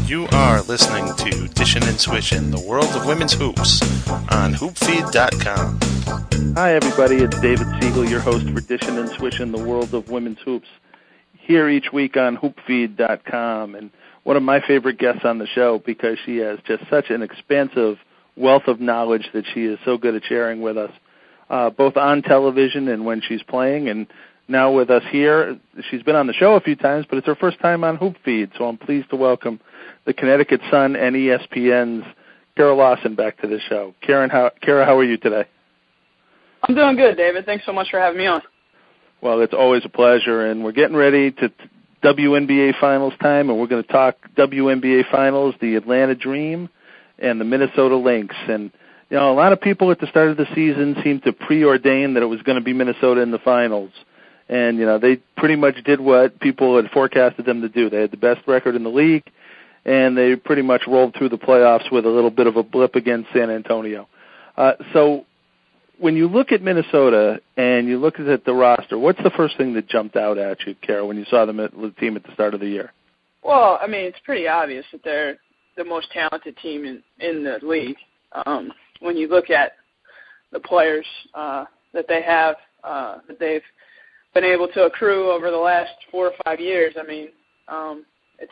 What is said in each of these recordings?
You are listening to Dishin' and Swishin', the world of women's hoops, on hoopfeed.com. Hi, everybody. It's David Siegel, your host for Dishin' and Swishin', the world of women's hoops, here each week on hoopfeed.com. And one of my favorite guests on the show, because she has just such an expansive wealth of knowledge that she is so good at sharing with us, both on television and when she's playing, and now with us here. She's been on the show a few times, but it's her first time on HoopFeed, so I'm pleased to welcome the Connecticut Sun and ESPN's Kara Lawson back to the show. Kara, how are you today? I'm doing good, David. Thanks so much for having me on. Well, it's always a pleasure, and we're getting ready to WNBA Finals time, and we're going to talk WNBA Finals, the Atlanta Dream, and the Minnesota Lynx. And, you know, a lot of people at the start of the season seemed to preordain that it was going to be Minnesota in the finals. And, you know, they pretty much did what people had forecasted them to do. They had the best record in the league, and they pretty much rolled through the playoffs with a little bit of a blip against San Antonio. So when you look at Minnesota and you look at the roster, what's the first thing that jumped out at you, Kara, when you saw the team at the start of the year? Well, I mean, it's pretty obvious that they're the most talented team in the league. When you look at the players that they have, that they've been able to accrue over the last 4 or 5 years, I mean, it's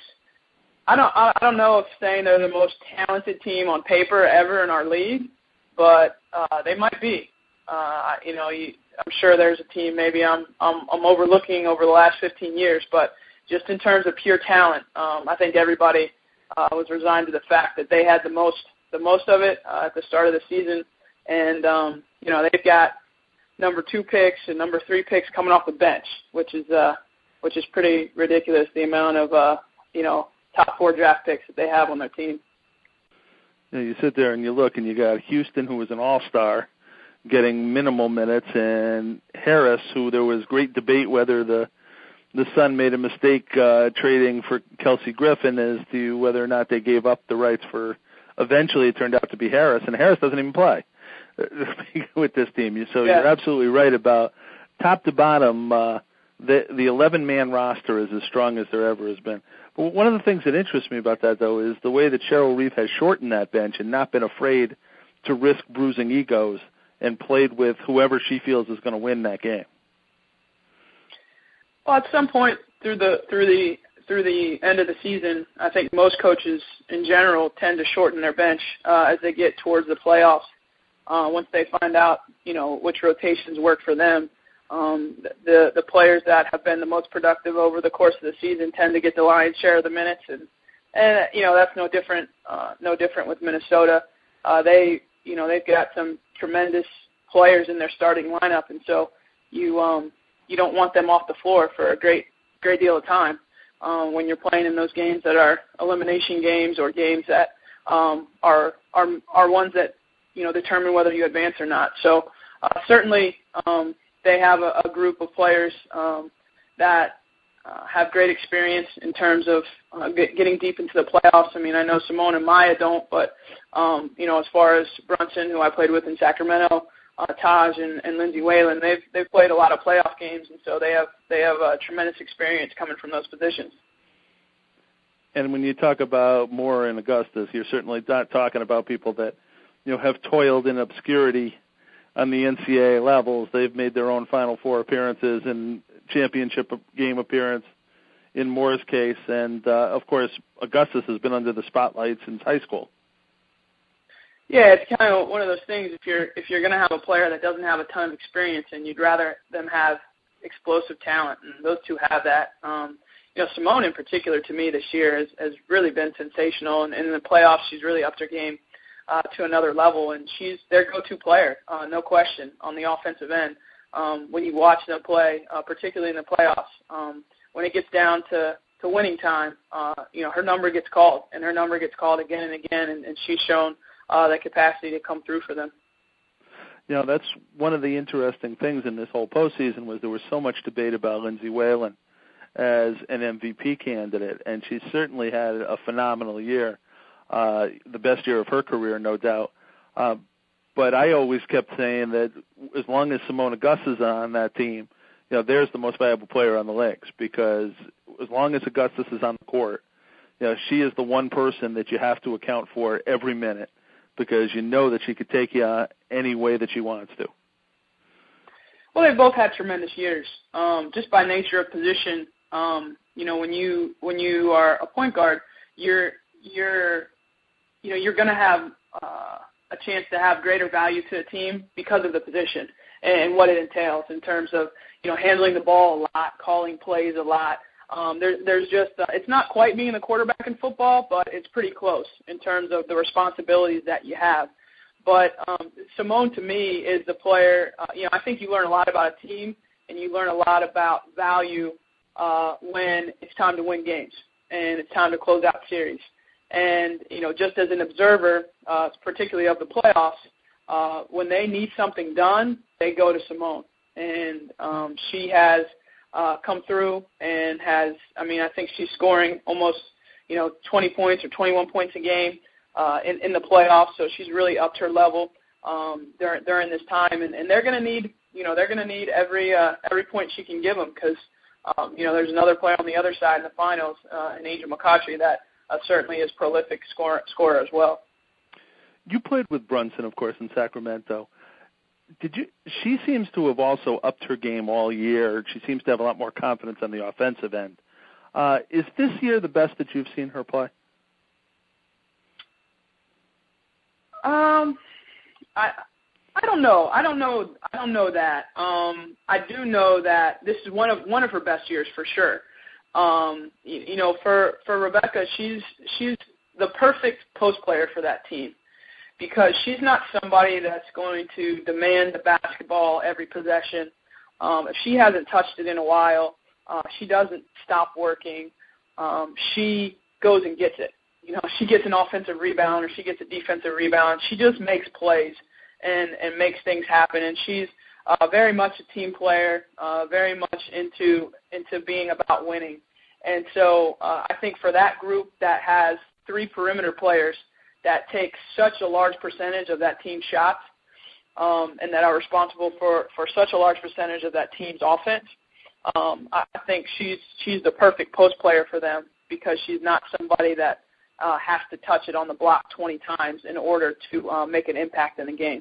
I don't know if saying they're the most talented team on paper ever in our league, but they might be. You know, I'm sure there's a team maybe I'm overlooking over the last 15 years, but just in terms of pure talent, I think everybody was resigned to the fact that they had the most of it at the start of the season, and you know, they've got number 2 picks and number 3 picks coming off the bench, which is pretty ridiculous, the amount of you know, top 4 draft picks that they have on their team. You know, you sit there and you look, and you got Houston, who was an all-star, getting minimal minutes, and Harris, who there was great debate whether the Sun made a mistake trading for Kelsey Griffin as to whether or not they gave up the rights for. Eventually, it turned out to be Harris, and Harris doesn't even play with this team. So You're absolutely right about top to bottom. The 11-man roster is as strong as there ever has been. But one of the things that interests me about that, though, is the way that Cheryl Reeve has shortened that bench and not been afraid to risk bruising egos and played with whoever she feels is going to win that game. Well, at some point through the end of the season, I think most coaches in general tend to shorten their bench as they get towards the playoffs. Once they find out, you know, which rotations work for them, the players that have been the most productive over the course of the season tend to get the lion's share of the minutes, and you know, that's no different with Minnesota. They've got some tremendous players in their starting lineup, and so you don't want them off the floor for a great deal of time when you're playing in those games that are elimination games or games that are ones that, you know, determine whether you advance or not. So certainly they have a group of players that have great experience in terms of getting deep into the playoffs. I mean, I know Simone and Maya don't, but you know, as far as Brunson, who I played with in Sacramento, Taj and Lindsay Whalen, they've played a lot of playoff games, and so they have a tremendous experience coming from those positions. And when you talk about Moore and Augustus, you're certainly not talking about people that, you know, have toiled in obscurity on the NCAA levels. They've made their own Final Four appearances and championship game appearance in Moore's case, and of course Augustus has been under the spotlight since high school. Yeah, it's kind of one of those things. If you're going to have a player that doesn't have a ton of experience, and you'd rather them have explosive talent, and those two have that. You know, Simone in particular, to me this year has really been sensational, and in the playoffs she's really upped her game to another level, and she's their go-to player, no question, on the offensive end. When you watch them play, particularly in the playoffs, when it gets down to winning time, you know, her number gets called, and her number gets called again and again, and she's shown that capacity to come through for them. You know, that's one of the interesting things in this whole postseason was there was so much debate about Lindsay Whalen as an MVP candidate, and she certainly had a phenomenal year, the best year of her career, no doubt. But I always kept saying that as long as Simone Augustus is on that team, you know, there's the most valuable player on the Lynx, because as long as Augustus is on the court, she is the one person that you have to account for every minute because you know that she could take you any way that she wants to. Well, they've both had tremendous years. Just by nature of position, when you are a point guard, you're going to have a chance to have greater value to a team because of the position and what it entails in terms of handling the ball a lot, calling plays a lot. There's just it's not quite being a quarterback in football, but it's pretty close in terms of the responsibilities that you have. But Simone, to me, is the player. I think you learn a lot about a team, and you learn a lot about value when it's time to win games and it's time to close out series. And just as an observer, particularly of the playoffs, when they need something done, they go to Simone, and she has come through and has. I think she's scoring almost 20 points or 21 points a game in the playoffs. So she's really upped her level during this time, and they're going to need every point she can give them because there's another player on the other side in the finals, in Angel McCoughtry, that certainly is prolific scorer as well. You played with Brunson, of course, in Sacramento. She seems to have also upped her game all year. She seems to have a lot more confidence on the offensive end. Is this year the best that you've seen her play? I don't know. I don't know that. I do know that this is one of her best years for sure. For Rebecca, she's the perfect post player for that team because she's not somebody that's going to demand the basketball every possession. If she hasn't touched it in a while, she doesn't stop working. She goes and gets it. She gets an offensive rebound or she gets a defensive rebound. She just makes plays and makes things happen. And she's very much a team player, very much into being about winning. And so I think for that group that has three perimeter players that take such a large percentage of that team's shots and that are responsible for such a large percentage of that team's offense, I think she's the perfect post player for them because she's not somebody that has to touch it on the block 20 times in order to make an impact in the game.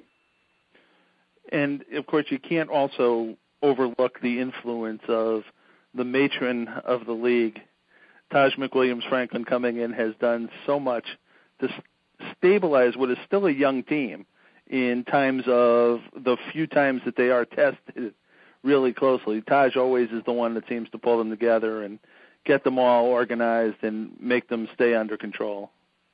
And, of course, you can't also overlook the influence of the matron of the league. Taj McWilliams-Franklin coming in has done so much to stabilize what is still a young team in times of the few times that they are tested really closely. Taj always is the one that seems to pull them together and get them all organized and make them stay under control.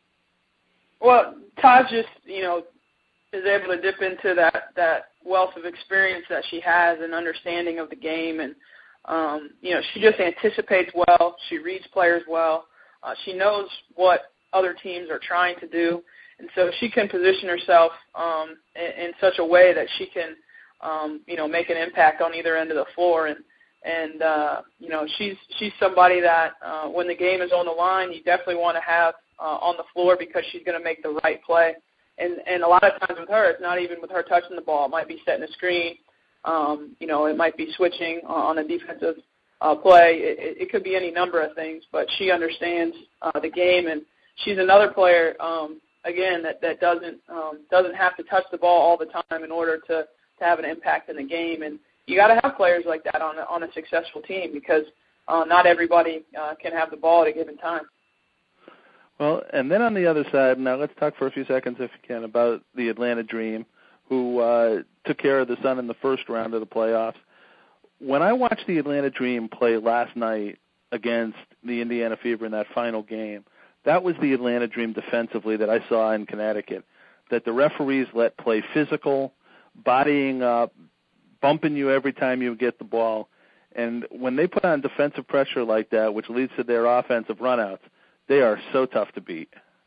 Well, Taj just, is able to dip into that wealth of experience that she has and understanding of the game. And, she just anticipates well. She reads players well. She knows what other teams are trying to do. And so she can position herself in such a way that she can, make an impact on either end of the floor. And she's somebody that when the game is on the line, you definitely want to have on the floor because she's going to make the right play. And a lot of times with her, it's not even with her touching the ball. It might be setting a screen. It might be switching on a defensive play. It could be any number of things, but she understands the game, and she's another player, again, that doesn't have to touch the ball all the time in order to have an impact in the game. And you got to have players like that on a successful team because not everybody can have the ball at a given time. Well, and then on the other side, now let's talk for a few seconds, if you can, about the Atlanta Dream, who took care of the Sun in the first round of the playoffs. When I watched the Atlanta Dream play last night against the Indiana Fever in that final game, that was the Atlanta Dream defensively that I saw in Connecticut, that the referees let play physical, bodying up, bumping you every time you get the ball. And when they put on defensive pressure like that, which leads to their offensive runouts, they are so tough to beat.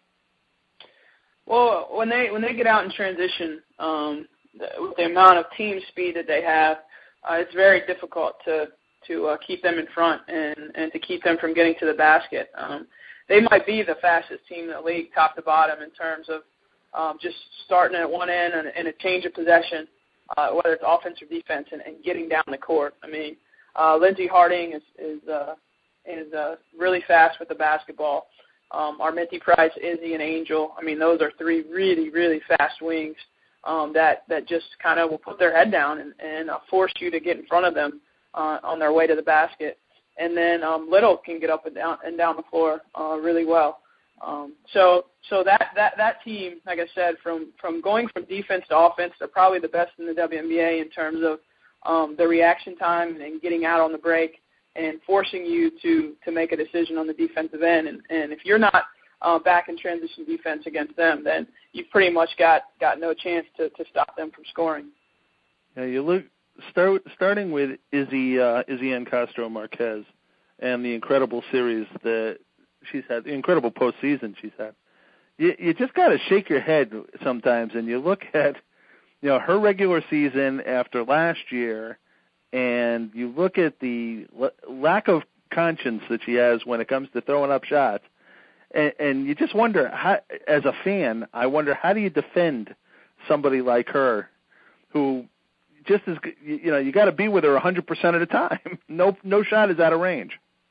Well, when they get out in transition, with the amount of team speed that they have, it's very difficult to keep them in front and to keep them from getting to the basket. They might be the fastest team in the league, top to bottom, in terms of just starting at one end and a change of possession, whether it's offense or defense, and getting down the court. I mean, Lindsey Harding is really fast with the basketball. Arminty Price, Izzy, and Angel. I mean, those are three really, really fast wings that just kind of will put their head down and force you to get in front of them on their way to the basket. And then Little can get up and down the floor really well. So that team, like I said, from going from defense to offense, they're probably the best in the WNBA in terms of the reaction time and getting out on the break and forcing you to make a decision on the defensive end. And if you're not back in transition defense against them, then you've pretty much got no chance to stop them from scoring. Yeah, you look starting with Izzy Ann Castro-Marquez and the incredible series that she's had, the incredible postseason she's had. You just got to shake your head sometimes, and you look at her regular season after last year, and you look at the lack of conscience that she has when it comes to throwing up shots, and you just wonder, how, as a fan, I wonder, how do you defend somebody like her who just is, you got to be with her 100% of the time. No shot is out of range.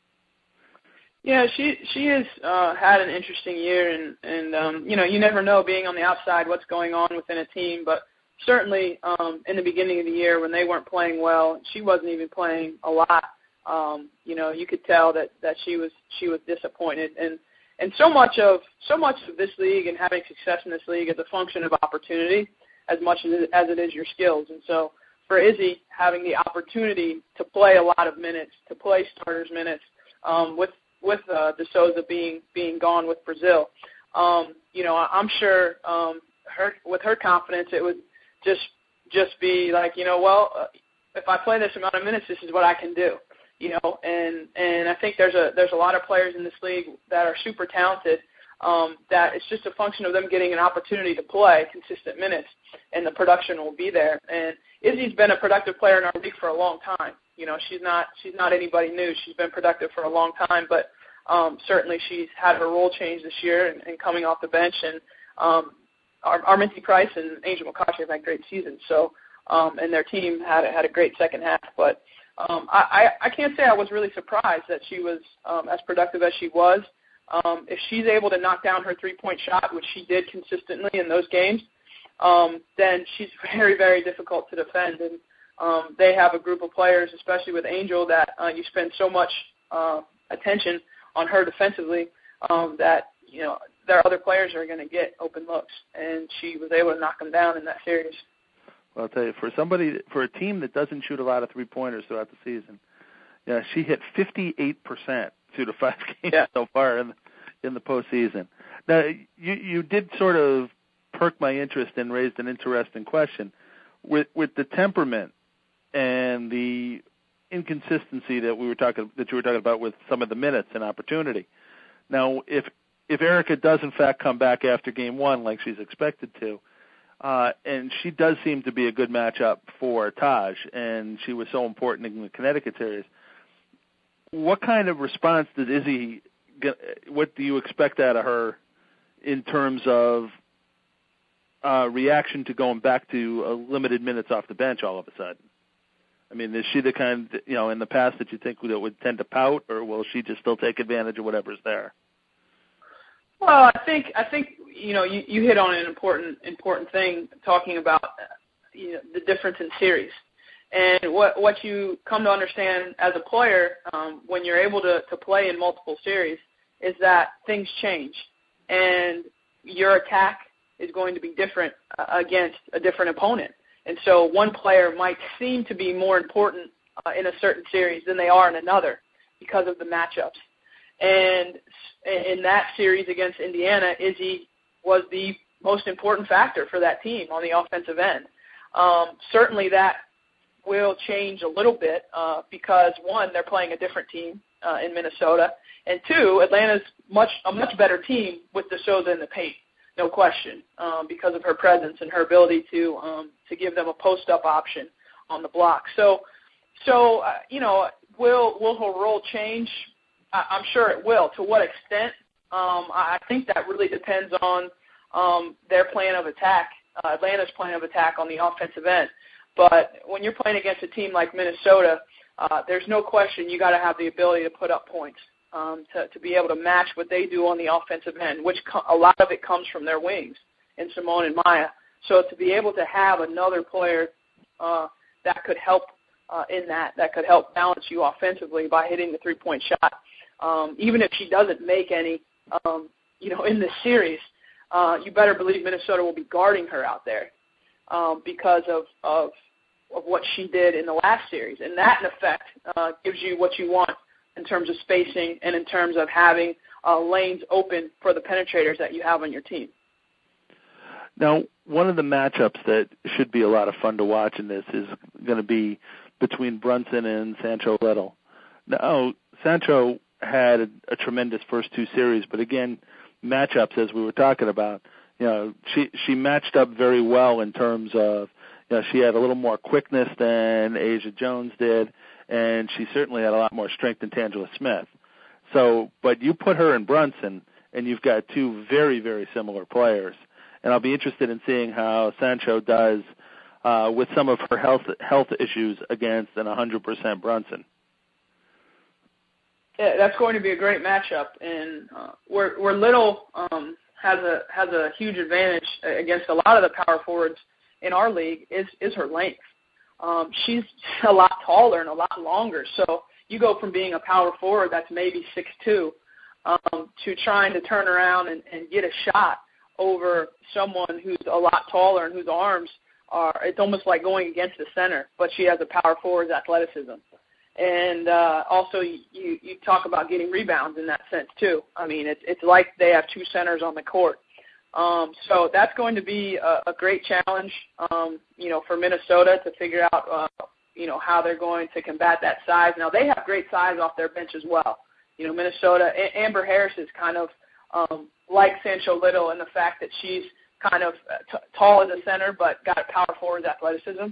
Yeah, she has had an interesting year, and you never know being on the outside what's going on within a team, but certainly in the beginning of the year when they weren't playing well, she wasn't even playing a lot. You could tell that she was disappointed, and so much of this league and having success in this league is a function of opportunity as much as it is your skills. And so for Izzy, having the opportunity to play a lot of minutes, to play starters minutes, with De Souza being gone with Brazil, I'm sure with her confidence, it would just be like, if I play this amount of minutes, this is what I can do, and I think there's a lot of players in this league that are super talented, that it's just a function of them getting an opportunity to play consistent minutes, and the production will be there. And Izzy's been a productive player in our league for a long time. She's not anybody new. She's been productive for a long time, but certainly she's had her role change this year and coming off the bench. And Arminty Price and Angel McCoughtry have had great seasons. So and their team had a great second half. But I can't say I was really surprised that she was as productive as she was. If she's able to knock down her three-point shot, which she did consistently in those games, then she's very, very difficult to defend. And they have a group of players, especially with Angel, that you spend so much attention on her defensively that their other players are going to get open looks, and she was able to knock them down in that series. Well, I'll tell you, for a team that doesn't shoot a lot of three-pointers throughout the season, she hit 58% through the 5 games so far in the postseason. Now, you did sort of perk my interest and raised an interesting question with the temperament and the inconsistency that you were talking about with some of the minutes and opportunity. Now, if Erica does in fact come back after game 1 like she's expected to, and she does seem to be a good matchup for Taj, and she was so important in the Connecticut series, what kind of response did Izzy get? What do you expect out of her in terms of reaction to going back to limited minutes off the bench all of a sudden? I mean, is she the kind, in the past that you think that would tend to pout, or will she just still take advantage of whatever's there? Well, I think you hit on an important thing, talking about the difference in series, and what you come to understand as a player when you're able to play in multiple series is that things change, and your attack is going to be different against a different opponent. And so one player might seem to be more important in a certain series than they are in another because of the matchups. And in that series against Indiana, Izzy was the most important factor for that team on the offensive end. Certainly that will change a little bit because, one, they're playing a different team in Minnesota, and two, Atlanta's a much better team with De Souza in the paint. No question, because of her presence and her ability to give them a post-up option on the block. So will her role change? I'm sure it will. To what extent? I think that really depends on their plan of attack, Atlanta's plan of attack on the offensive end. But when you're playing against a team like Minnesota, there's no question you got to have the ability to put up points. to be able to match what they do on the offensive end, which a lot of it comes from their wings in Simone and Maya. So to be able to have another player that could help that could help balance you offensively by hitting the three-point shot, even if she doesn't make any, in this series, you better believe Minnesota will be guarding her out there because of what she did in the last series. And that, in effect, gives you what you want in terms of spacing and in terms of having lanes open for the penetrators that you have on your team. Now, one of the matchups that should be a lot of fun to watch in this is going to be between Brunson and Sancho Little. Now, Sancho had a tremendous first two series, but again, matchups, as we were talking about, she matched up very well in terms of, she had a little more quickness than Asia Jones did, and she certainly had a lot more strength than Tangela Smith. So, but you put her in Brunson, and you've got two very, very similar players. And I'll be interested in seeing how Sancho does with some of her health issues against an 100% Brunson. Yeah, that's going to be a great matchup, and where Little has a huge advantage against a lot of the power forwards in our league is her length. She's a lot taller and a lot longer, so you go from being a power forward that's maybe 6'2", to trying to turn around and get a shot over someone who's a lot taller and whose arms it's almost like going against the center, but she has a power forward's athleticism. And also you talk about getting rebounds in that sense too. I mean, it's like they have two centers on the court. So that's going to be a great challenge, for Minnesota to figure out, how they're going to combat that size. Now, they have great size off their bench as well. Minnesota, Amber Harris is kind of like Sancho Little in the fact that she's kind of tall as a center but got power forward athleticism.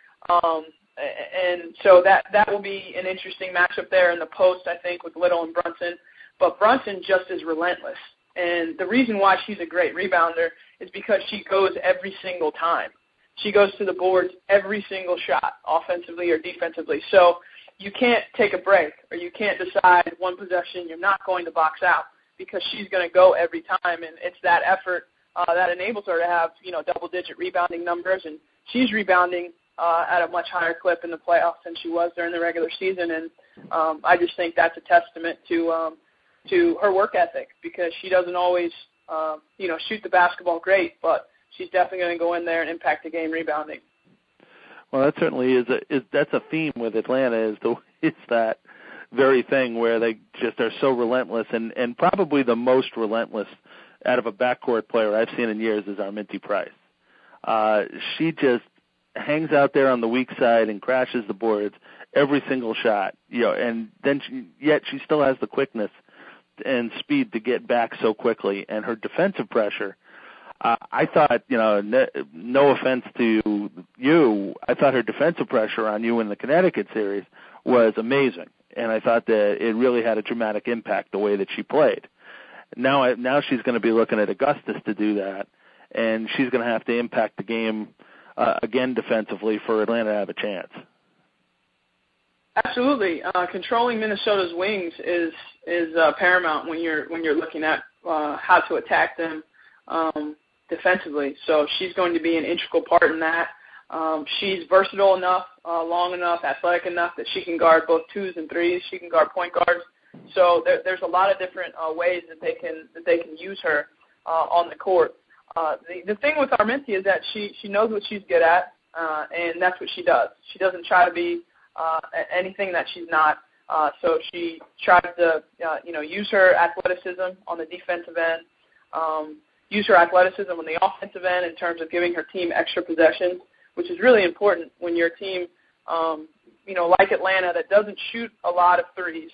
And so that will be an interesting matchup there in the post, I think, with Little and Brunson. But Brunson just is relentless. And the reason why she's a great rebounder is because she goes every single time. She goes to the boards every single shot, offensively or defensively. So you can't take a break, or you can't decide one possession you're not going to box out, because she's going to go every time. And it's that effort that enables her to have, double-digit rebounding numbers. And she's rebounding at a much higher clip in the playoffs than she was during the regular season. And I just think that's a testament to her work ethic, because she doesn't always, shoot the basketball great, but she's definitely going to go in there and impact the game rebounding. Well, that certainly that's a theme with Atlanta, it's that very thing where they just are so relentless, and probably the most relentless out of a backcourt player I've seen in years is Arminty Price. She just hangs out there on the weak side and crashes the boards every single shot, and then yet she still has the quickness and speed to get back so quickly, and her defensive pressure. I thought, no offense to you, I thought her defensive pressure on you in the Connecticut series was amazing, and I thought that it really had a dramatic impact the way that she played. Now she's going to be looking at Augustus to do that, and she's going to have to impact the game again defensively for Atlanta to have a chance. Absolutely, controlling Minnesota's wings is paramount when you're looking at how to attack them defensively. So she's going to be an integral part in that. She's versatile enough, long enough, athletic enough that she can guard both twos and threes. She can guard point guards. So there's a lot of different ways that they can use her on the court. The thing with Arminty is that she knows what she's good at, and that's what she does. She doesn't try to be anything that she's not. So she tries to use her athleticism on the defensive end, use her athleticism on the offensive end in terms of giving her team extra possessions, which is really important when you're a team, like Atlanta, that doesn't shoot a lot of threes.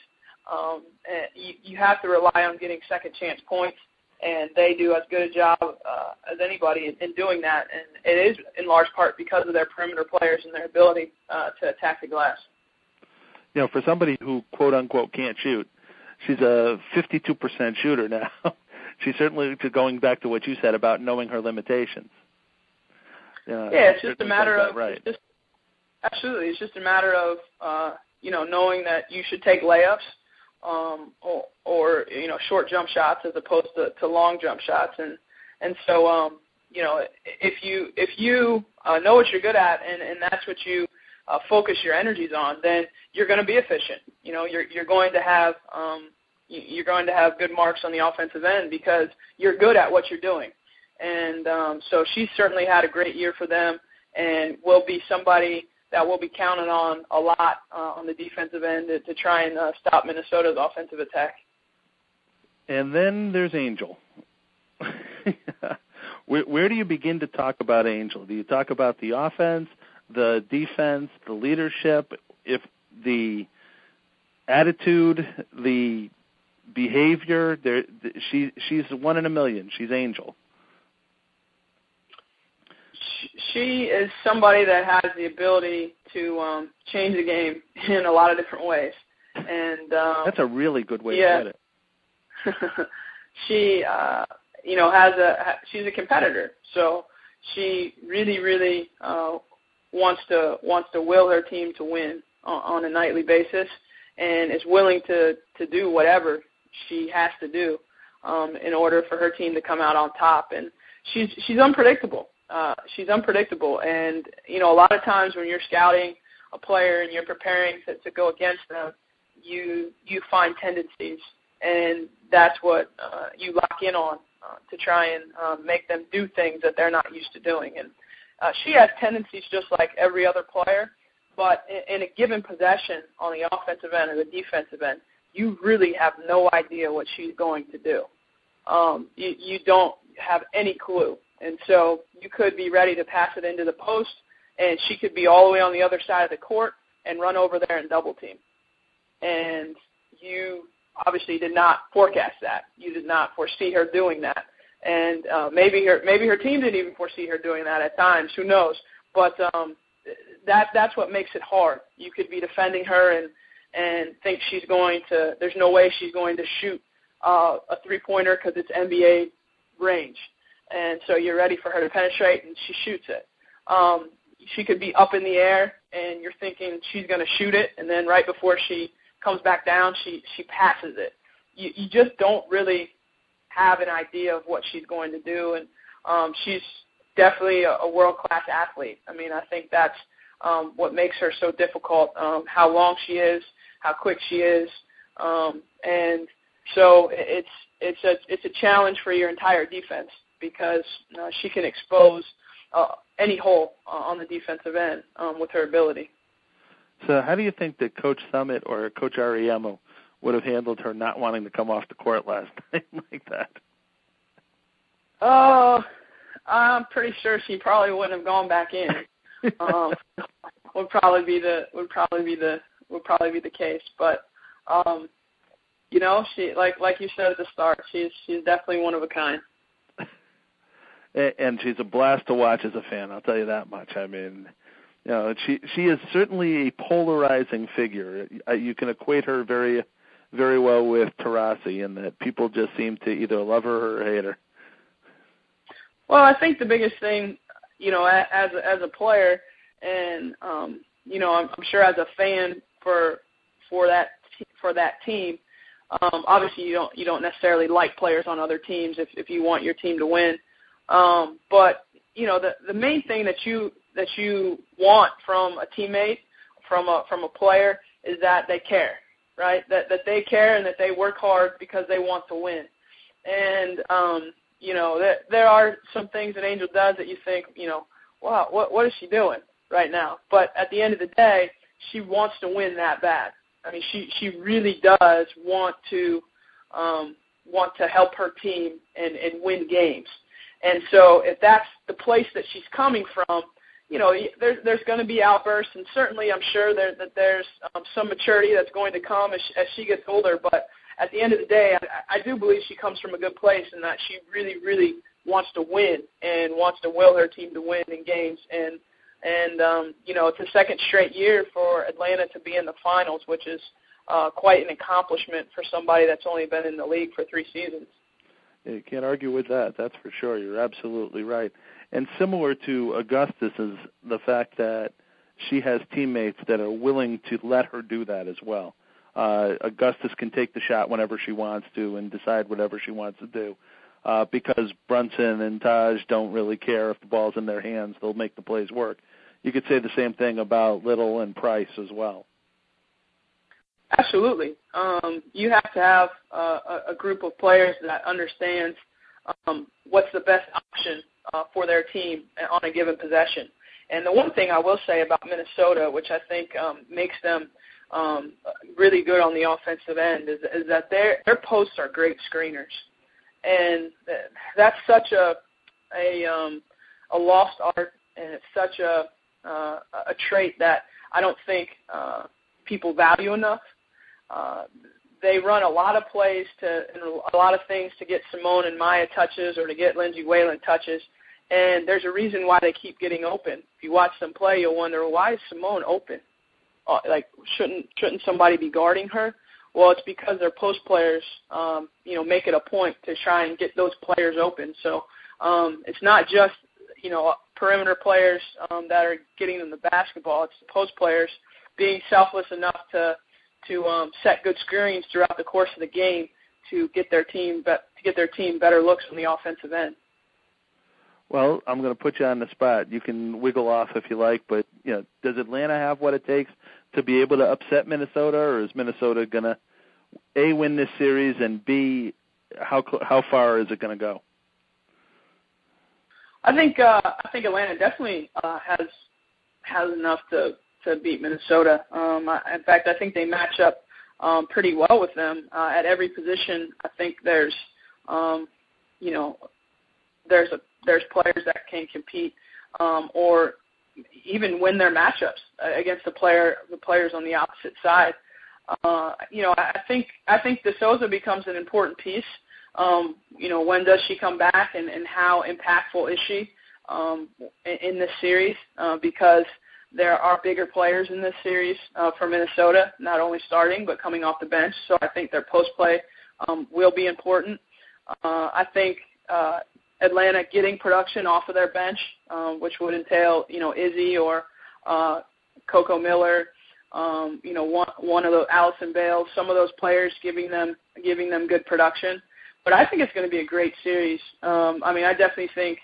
You have to rely on getting second chance points, and they do as good a job as anybody in doing that. And it is in large part because of their perimeter players and their ability to attack the glass. For somebody who, quote unquote, can't shoot, she's a 52% shooter now. She's certainly, going back to what you said about knowing her limitations. It's just a matter of right. It's just a matter of knowing that you should take layups, or short jump shots as opposed to long jump shots, and so if you know what you're good at and that's what you focus your energies on, then you're going to be efficient. You're going to have good marks on the offensive end because you're good at what you're doing. And so she certainly had a great year for them and will be somebody that we'll be counting on a lot on the defensive end to try and stop Minnesota's offensive attack. And then there's Angel. Where do you begin to talk about Angel? Do you talk about the offense, the defense, the leadership, if the attitude, the behavior? She's one in a million. She's Angel. She is somebody that has the ability to change the game in a lot of different ways, and that's a really good way to put it. She, she's a competitor, so she really wants to will her team to win on a nightly basis, and is willing to do whatever she has to do in order for her team to come out on top. And she's unpredictable. She's unpredictable, and a lot of times when you're scouting a player and you're preparing to go against them, you find tendencies, and that's what you lock in on to try and make them do things that they're not used to doing. And she has tendencies just like every other player, but in a given possession on the offensive end or the defensive end, you really have no idea what she's going to do. You don't have any clue. And so you could be ready to pass it into the post, and she could be all the way on the other side of the court and run over there and double team. And you obviously did not forecast that. You did not foresee her doing that. And maybe her team didn't even foresee her doing that at times. Who knows? But that's what makes it hard. You could be defending her and think there's no way she's going to shoot a three-pointer because it's NBA range. And so you're ready for her to penetrate, and she shoots it. She could be up in the air, and you're thinking she's going to shoot it, and then right before she comes back down, she passes it. You just don't really have an idea of what she's going to do, and she's definitely a world-class athlete. I mean, I think that's what makes her so difficult, how long she is, how quick she is, and so it's a challenge for your entire defense, because she can expose any hole on the defensive end with her ability. So how do you think that Coach Summit or Coach Ariemo would have handled her not wanting to come off the court last night like that? I'm pretty sure she probably wouldn't have gone back in. Would probably be the case. But she like you said at the start, she's definitely one of a kind. And she's a blast to watch as a fan, I'll tell you that much. I mean, she is certainly a polarizing figure. You can equate her very, very well with Taurasi, in that people just seem to either love her or hate her. Well, I think the biggest thing, as a player, and I'm sure as a fan for that team, obviously you don't necessarily like players on other teams if you want your team to win. But the main thing that you want from a teammate, from a player, is that they care, right? That they care and that they work hard because they want to win. And there are some things that Angel does that you think, wow, what is she doing right now? But at the end of the day, she wants to win that bad. I mean, she really does want to help her team and win games. And so if that's the place that she's coming from, there's going to be outbursts, and certainly I'm sure that there's some maturity that's going to come as she gets older. But at the end of the day, I do believe she comes from a good place, and that she really, really wants to win and wants to will her team to win in games. And it's a second straight year for Atlanta to be in the finals, which is quite an accomplishment for somebody that's only been in the league for 3 seasons. You can't argue with that. That's for sure. You're absolutely right. And similar to Augustus is the fact that she has teammates that are willing to let her do that as well. Augustus can take the shot whenever she wants to and decide whatever she wants to do. Because Brunson and Taj don't really care if the ball's in their hands, they'll make the plays work. You could say the same thing about Little and Price as well. Absolutely. You have to have a group of players that understands what's the best option for their team on a given possession. And the one thing I will say about Minnesota, which I think makes them really good on the offensive end, is that their posts are great screeners. And that's such a lost art, and it's such a trait that I don't think people value enough. They run a lot of plays and a lot of things to get Simone and Maya touches or to get Lindsay Whalen touches, and there's a reason why they keep getting open. If you watch them play, you'll wonder, why is Simone open? Shouldn't somebody be guarding her? Well, it's because their post players, make it a point to try and get those players open. So it's not just, perimeter players that are getting them the basketball. It's the post players being selfless enough to set good screens throughout the course of the game to get their team better looks on the offensive end. Well, I'm going to put you on the spot. You can wiggle off if you like, but does Atlanta have what it takes to be able to upset Minnesota, or is Minnesota going to A, win this series, and B, how far is it going to go? I think Atlanta definitely has enough to beat Minnesota. In fact, I think they match up pretty well with them at every position. I think there's players that can compete or even win their matchups against the players on the opposite side. I think De Souza becomes an important piece. When does she come back, and how impactful is she in this series? Because there are bigger players in this series for Minnesota, not only starting but coming off the bench. So I think their post play will be important. I think Atlanta getting production off of their bench, which would entail, Izzy or Coco Miller, one of those Allison Bales, some of those players giving them good production. But I think it's going to be a great series. I definitely think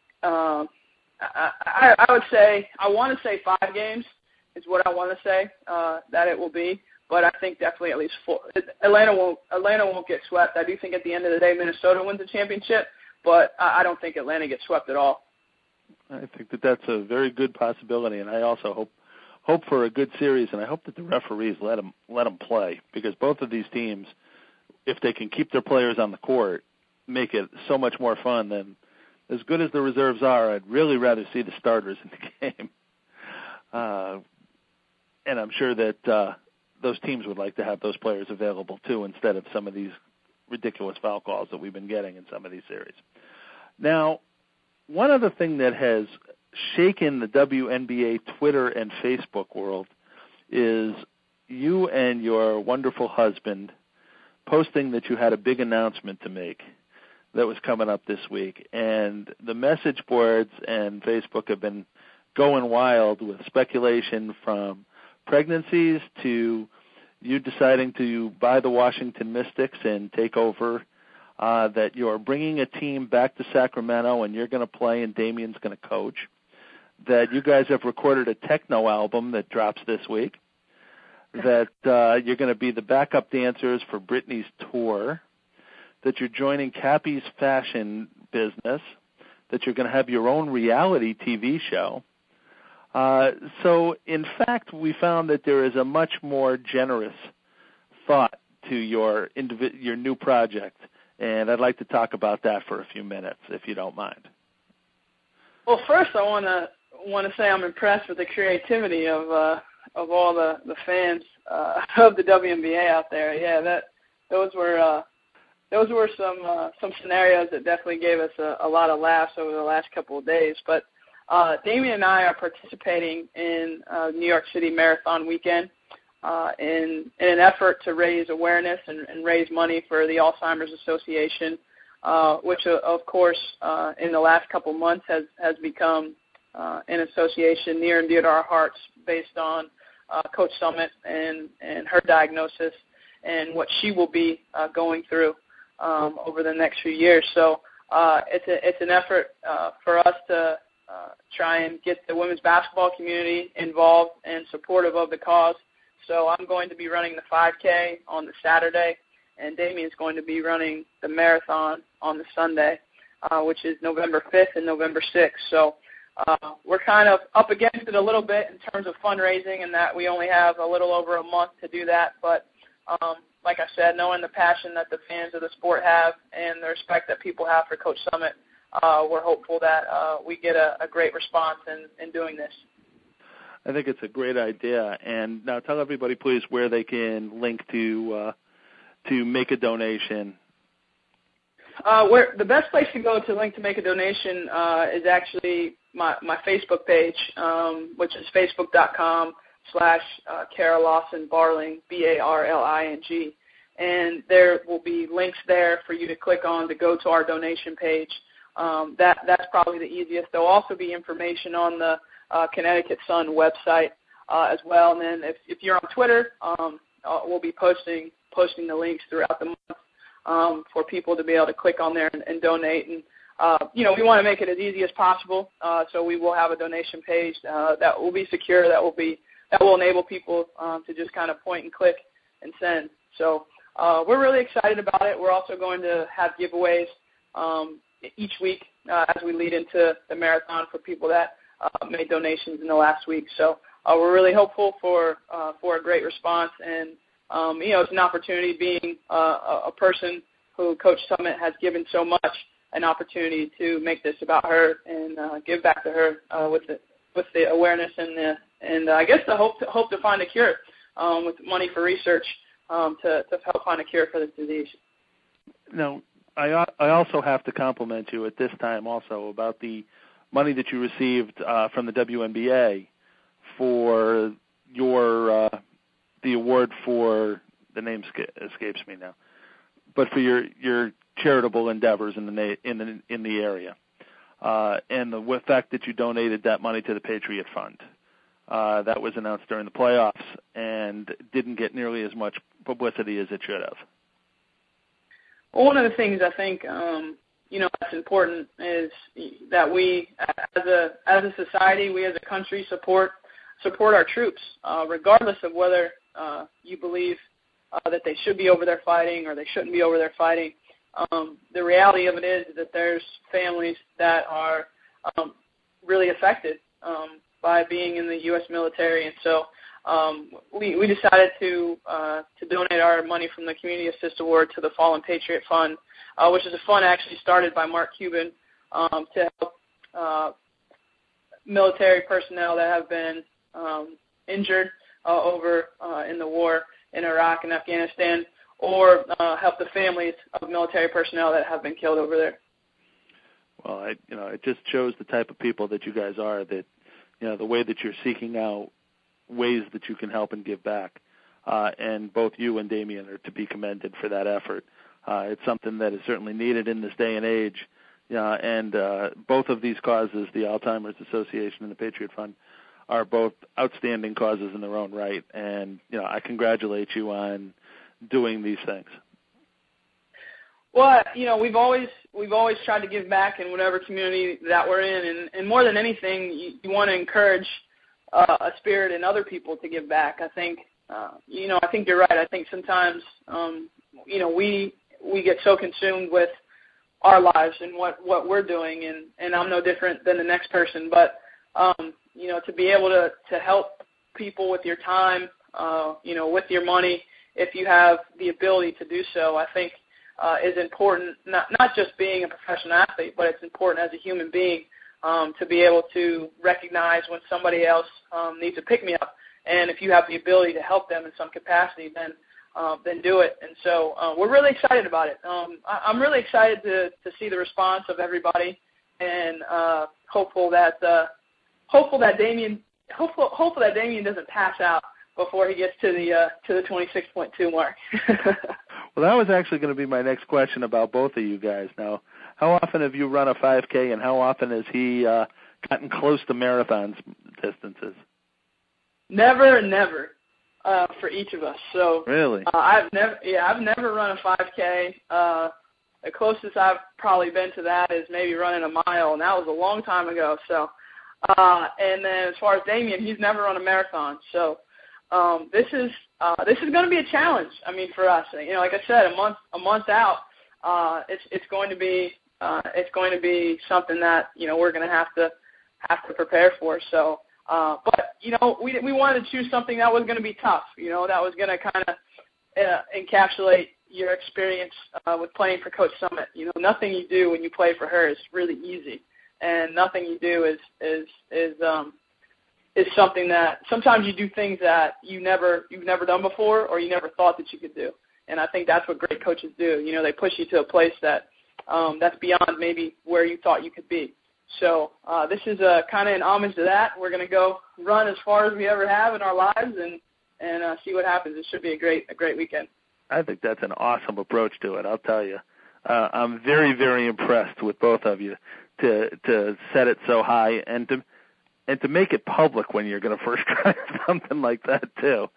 I would say, I want to say 5 games is what I want to say that it will be. But I think definitely at least 4. Atlanta won't get swept. I do think at the end of the day Minnesota wins the championship, but I don't think Atlanta gets swept at all. I think that's a very good possibility, and I also hope for a good series, and I hope that the referees let them play, because both of these teams, if they can keep their players on the court, make it so much more fun than as good as the reserves are. I'd really rather see the starters in the game. And I'm sure that those teams would like to have those players available too, instead of some of these ridiculous foul calls that we've been getting in some of these series. Now, one other thing that has shaken the WNBA Twitter and Facebook world is you and your wonderful husband posting that you had a big announcement to make that was coming up this week. And the message boards and Facebook have been going wild with speculation from pregnancies to you deciding to buy the Washington Mystics and take over, that you're bringing a team back to Sacramento and you're going to play and Damien's going to coach, that you guys have recorded a techno album that drops this week, that you're going to be the backup dancers for Britney's tour, that you're joining Cappy's fashion business, that you're going to have your own reality TV show. So, in fact, we found that there is a much more generous thought to your new project, and I'd like to talk about that for a few minutes, if you don't mind. Well, first I want to say I'm impressed with the creativity of all the fans of the WNBA out there. Yeah, those were some scenarios that definitely gave us a lot of laughs over the last couple of days. But Damien and I are participating in New York City Marathon weekend in an effort to raise awareness and raise money for the Alzheimer's Association, which, of course, in the last couple of months has become an association near and dear to our hearts based on Coach Summit and her diagnosis. and what she will be going through over the next few years. So it's an effort for us to try and get the women's basketball community involved and supportive of the cause. So I'm going to be running the 5K on the Saturday, and Damien's going to be running the marathon on the Sunday, which is November 5th and November 6th. So we're kind of up against it a little bit in terms of fundraising, and that we only have a little over a month to do that. But like I said, knowing the passion that the fans of the sport have and the respect that people have for Coach Summitt, we're hopeful that we get a great response in doing this. I think it's a great idea. And now tell everybody, please, where they can link to make a donation. Where the best place to go to link to make a donation is actually my Facebook page, which is facebook.com/Kara Lawson Barling, Barling. And there will be links there for you to click on to go to our donation page. That's probably the easiest. There'll also be information on the Connecticut Sun website as well. And then if you're on Twitter, we'll be posting the links throughout the month for people to be able to click on there and donate. And we want to make it as easy as possible. So we will have a donation page that will be secure, that will enable people to just kind of point and click and send. So we're really excited about it. We're also going to have giveaways each week as we lead into the marathon for people that made donations in the last week. So we're really hopeful for a great response. And, it's an opportunity, being a person who Coach Summitt has given so much, an opportunity to make this about her and give back to her with the awareness and I guess the hope to find a cure with money for research to help find a cure for this disease. Now, I also have to compliment you at this time also about the money that you received from the WNBA for your the award for, the name escapes me now, but for your charitable endeavors in the area, and the fact that you donated that money to the Patriot Fund. That was announced during the playoffs and didn't get nearly as much publicity as it should have. Well, one of the things I think that's important is that we, as a society, we as a country support our troops, regardless of whether you believe that they should be over there fighting or they shouldn't be over there fighting. The reality of it is that there's families that are really affected by being in the U.S. military, and so we decided to donate our money from the Community Assist Award to the Fallen Patriot Fund, which is a fund actually started by Mark Cuban to help military personnel that have been injured over in the war in Iraq and Afghanistan, or help the families of military personnel that have been killed over there. Well, it just shows the type of people that you guys are, that, the way that you're seeking out ways that you can help and give back. And both you and Damien are to be commended for that effort. It's something that is certainly needed in this day and age. And both of these causes, the Alzheimer's Association and the Patriot Fund, are both outstanding causes in their own right. And, I congratulate you on doing these things. Well, we've always tried to give back in whatever community that we're in, and more than anything, you want to encourage a spirit in other people to give back. I think, I think you're right. I think sometimes, we get so consumed with our lives and what we're doing, and I'm no different than the next person. But, to be able to help people with your time, with your money, if you have the ability to do so, I think is important, not just being a professional athlete, but it's important as a human being to be able to recognize when somebody else needs a pick-me-up. And if you have the ability to help them in some capacity, then do it. And so we're really excited about it. I'm really excited to see the response of everybody, and hopeful that Damien doesn't pass out before he gets to the 26.2 mark. Well, that was actually going to be my next question about both of you guys. Now, how often have you run a 5K, and how often has he gotten close to marathon distances? Never and never. for each of us. So really, I've never run a 5K. The closest I've probably been to that is maybe running a mile, and that was a long time ago. So, and then as far as Damien, he's never run a marathon. So this is going to be a challenge. I mean, for us, like I said, a month out, it's going to be something that we're going to have to prepare for. So, but we wanted to choose something that was going to be tough. That was going to kind of encapsulate your experience with playing for Coach Summit. Nothing you do when you play for her is really easy, and nothing you do is something that sometimes you do things that you've never done before, or you never thought that you could do. And I think that's what great coaches do. They push you to a place that that's beyond maybe where you thought you could be. So this is a kind of an homage to that. We're going to go run as far as we ever have in our lives and see what happens. It should be a great weekend. I think that's an awesome approach to it. I'll tell you, I'm very, very impressed with both of you to set it so high and to make it public when you're going to first try something like that too.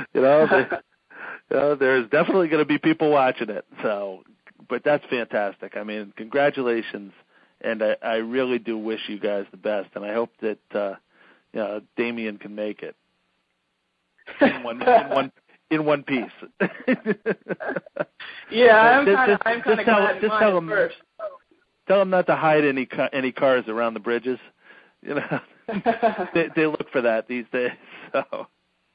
There's definitely going to be people watching it. So, but that's fantastic. I mean, congratulations, and I really do wish you guys the best, and I hope that Damien can make it in one piece. Yeah, I'm kind of glad mine first. Tell them not to hide any cars around the bridges. They look for that these days. So.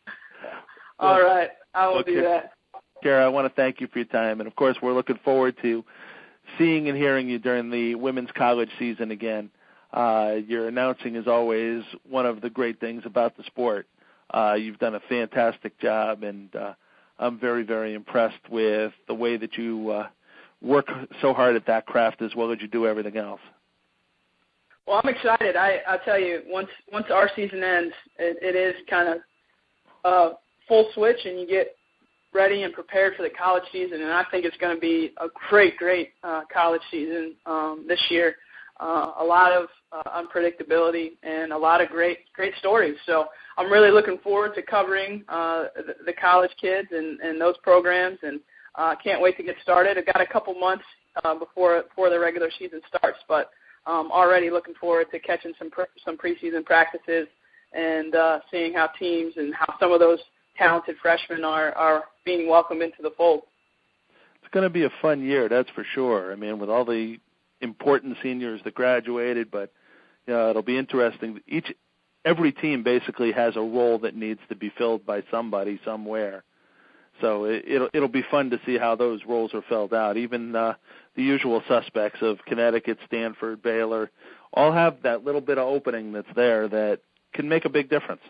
All right, I will do that. Kara, I want to thank you for your time, and of course, we're looking forward to seeing and hearing you during the women's college season again. Your announcing is always one of the great things about the sport. You've done a fantastic job, and I'm very, very impressed with the way that you work so hard at that craft as well as you do everything else. Well, I'm excited. I'll tell you, once our season ends, it is kind of full switch, and you get ready and prepared for the college season, and I think it's going to be a great college season this year. A lot of unpredictability and a lot of great stories. So I'm really looking forward to covering the college kids and those programs, and can't wait to get started. I've got a couple months before the regular season starts, but already looking forward to catching some preseason practices and seeing how teams and how some of those talented freshmen are being welcomed into the fold. It's going to be a fun year, that's for sure. I mean, with all the important seniors that graduated, but it'll be interesting. Every team basically has a role that needs to be filled by somebody somewhere. So it'll be fun to see how those roles are filled out. Even the usual suspects of Connecticut, Stanford, Baylor, all have that little bit of opening that's there that can make a big difference.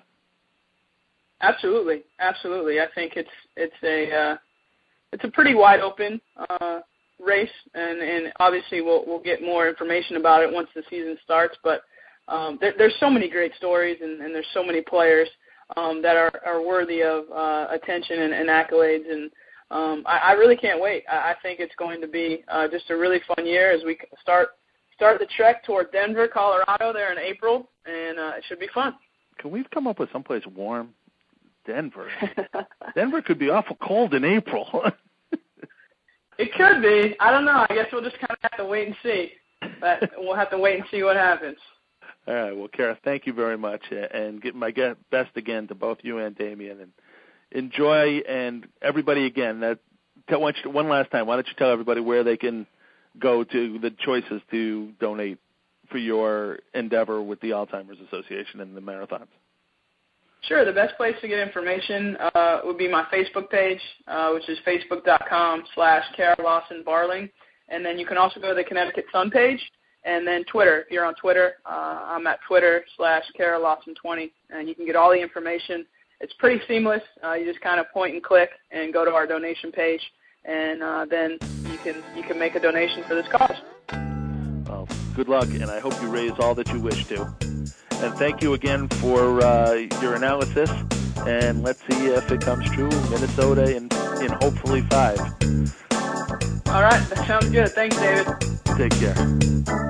Absolutely. I think it's a pretty wide open race, and obviously we'll get more information about it once the season starts. But there's so many great stories, and there's so many players that are worthy of attention and accolades, and I really can't wait. I think it's going to be just a really fun year as we start the trek toward Denver, Colorado there in April, and it should be fun. Can we come up with someplace warm? Denver. Denver could be awful cold in April. It could be. I don't know. I guess we'll just kind of have to wait and see. But we'll have to wait and see what happens. All right. Well, Kara, thank you very much, and get my best again to both you and Damien. And enjoy, and everybody again. One last time, why don't you tell everybody where they can go to the choices to donate for your endeavor with the Alzheimer's Association and the marathons? Sure. The best place to get information would be my Facebook page, which is facebook.com/Kara Lawson Barling. And then you can also go to the Connecticut Sun page, and then Twitter. If you're on Twitter, I'm at Twitter/Kara Lawson 20, and you can get all the information. It's pretty seamless. You just kind of point and click and go to our donation page, and then you can make a donation for this cause. Well, good luck, and I hope you raise all that you wish to. And thank you again for your analysis, and let's see if it comes true. Minnesota in hopefully 5. All right, that sounds good. Thanks, David. Take care.